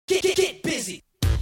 Get busy.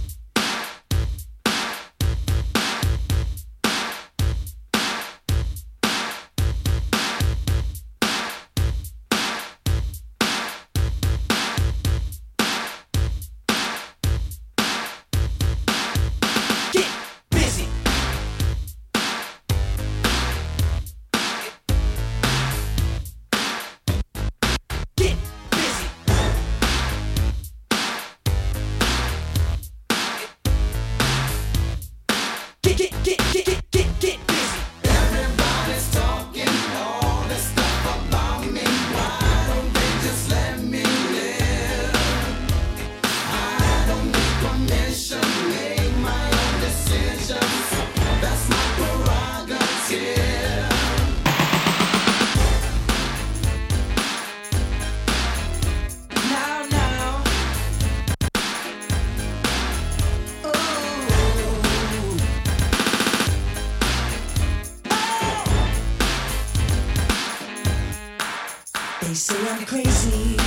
They say I'm crazy,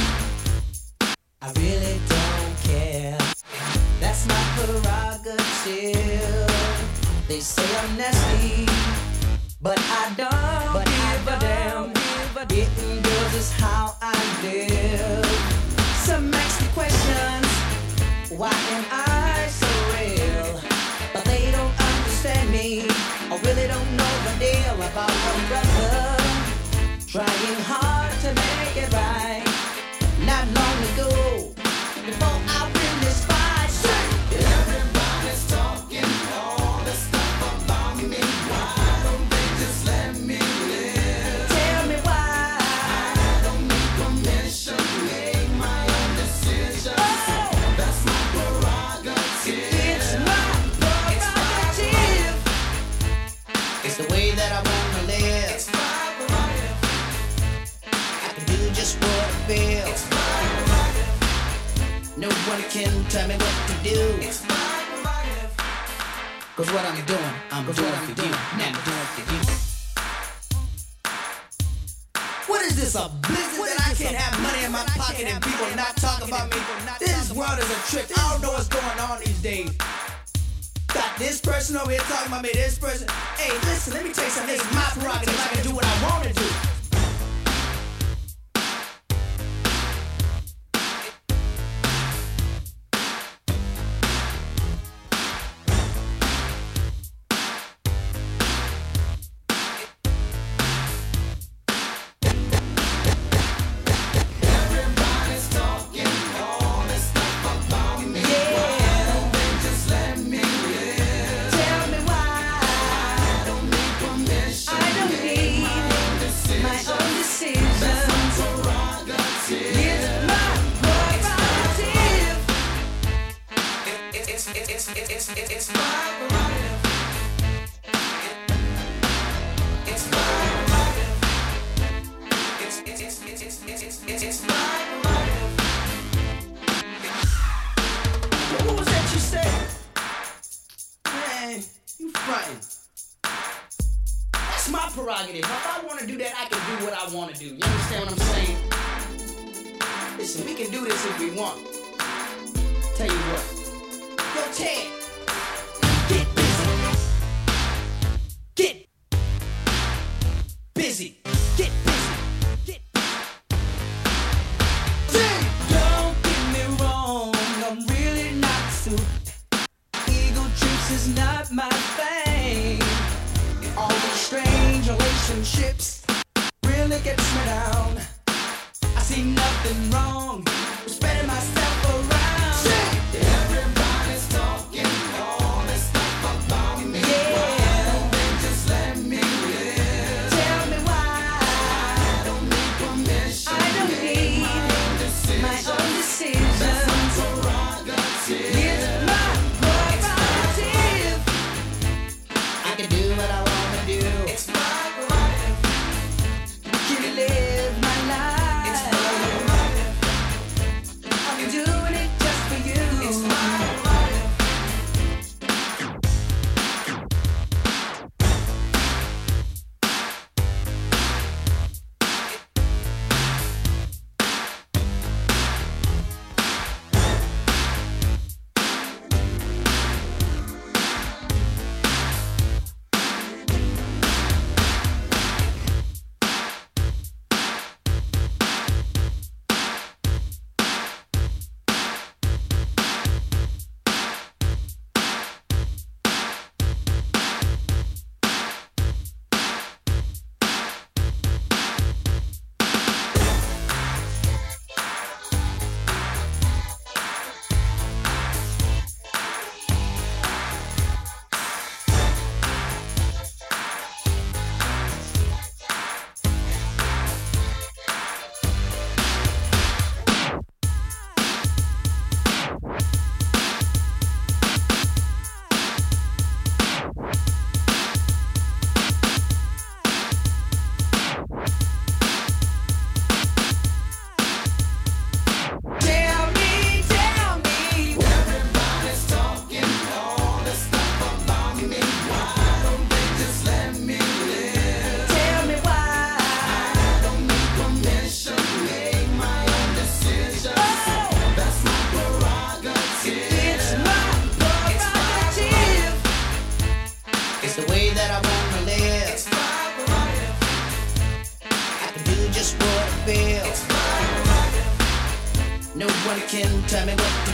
I really don't care. That's my prerogative. They say I'm nasty, but I don't give a damn. Getting girls is how I live. Some ask me questions, why am I so real? But they don't understand me, or really don't know the deal about a brother trying hard to make it right. Not long ago, before I win this fight, everybody's talking all this stuff about me. Why don't they just let me live? Tell me why. I don't need permission, make my own decisions. Oh, that's my prerogative. It's my prerogative. It's the way that I wanna live. It's my prerogative. I can do just what I feel. It's my prerogative. No one can tell me what to do. It's my prerogative. Cause what I'm doing, I'm doing for you. Now I'm doing for you. What is this, a business that I can't have money in my pocket and people not talk about me? This world is a trip. I don't know what's going on these days. Got this person over here talking about me, this person. Hey, listen, let me tell you something. This is my prerogative. I can do what I want to do. Everybody's talking all this stuff about me. Why don't they just let me live? Tell me why. I don't need permission. I don't need my own decisions. That's my prerogative. It's my prerogative. It's my prerogative. It's my prerogative. It's my prerogative. What was that you said? Man, you frontin'. That's my prerogative. If I want to do that, I can do what I want to do. You understand what I'm saying? Listen, we can do this if we want. Tell you what. Yo, Ted. Get busy. Get busy. Get busy. Get busy. Don't get me wrong, I'm really not suited. Ego trips is not my thing. All these strange relationships really gets me down. I see nothing wrong with spreading myself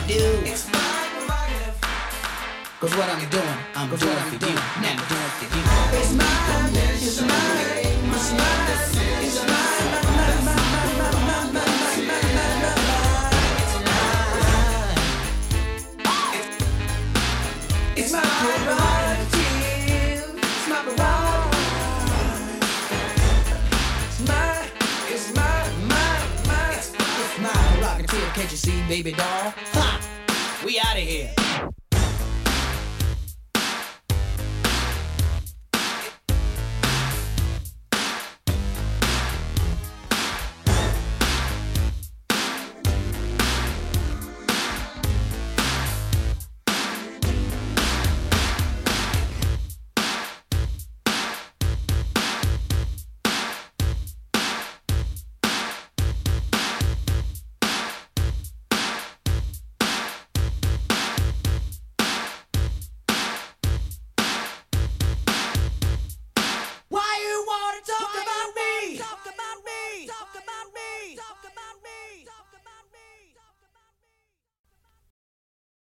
do. It's my prerogative. Cause what I'm doing, I'm doing it for you. Now I'm doing it for you. It's mine, it's mine, it's mine, it's mine. It's my prerogative. It's my prerogative. It's my prerogative. Can't you see, baby doll? Ha! We out of here.